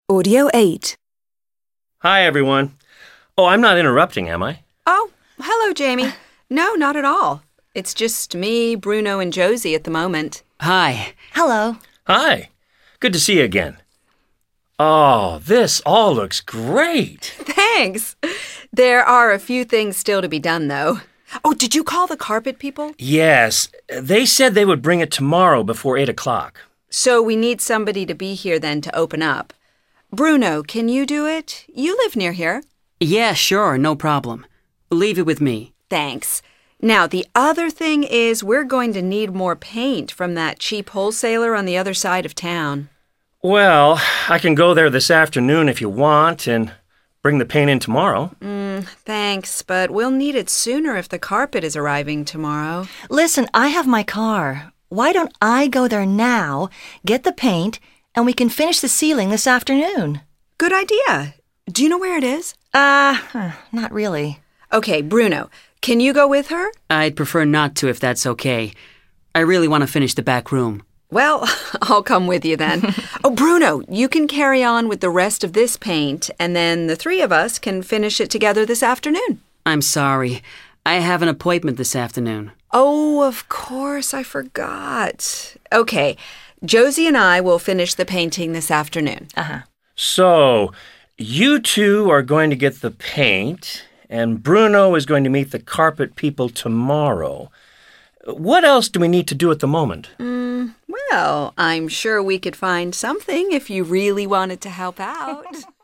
Audio 8. Hi, everyone. Oh, I'm not interrupting, am I? Oh, hello, Jamie. No, not at all. It's just me, Bruno, and Josie at the moment. Hi. Hello. Hi. Good to see you again. Oh, this all looks great. Thanks. There are a few things still to be done, though. Oh, did you call the carpet people? Yes, they said they would bring it tomorrow before 8 o'clock. So we need somebody to be here then to open up. Bruno, can you do it? You live near here. Yeah, sure, no problem. Leave it with me. Thanks. Now, the other thing is we're going to need more paint from that cheap wholesaler on the other side of town. Well, I can go there this afternoon if you want and bring the paint in tomorrow. Thanks, but we'll need it sooner if the carpet is arriving tomorrow. Listen, I have my car. Why don't I go there now, get the paint, and we can finish the ceiling this afternoon? Good idea. Do you know where it is? Not really. Okay, Bruno, can you go with her? I'd prefer not to if that's okay. I really want to finish the back room. Well, I'll come with you then. Oh, Bruno, you can carry on with the rest of this paint, and then the three of us can finish it together this afternoon. I'm sorry. I have an appointment this afternoon. Oh, of course, I forgot. Okay, Josie and I will finish the painting this afternoon. So, you two are going to get the paint, and Bruno is going to meet the carpet people tomorrow. What else do we need to do at the moment? Well, I'm sure we could find something if you really wanted to help out.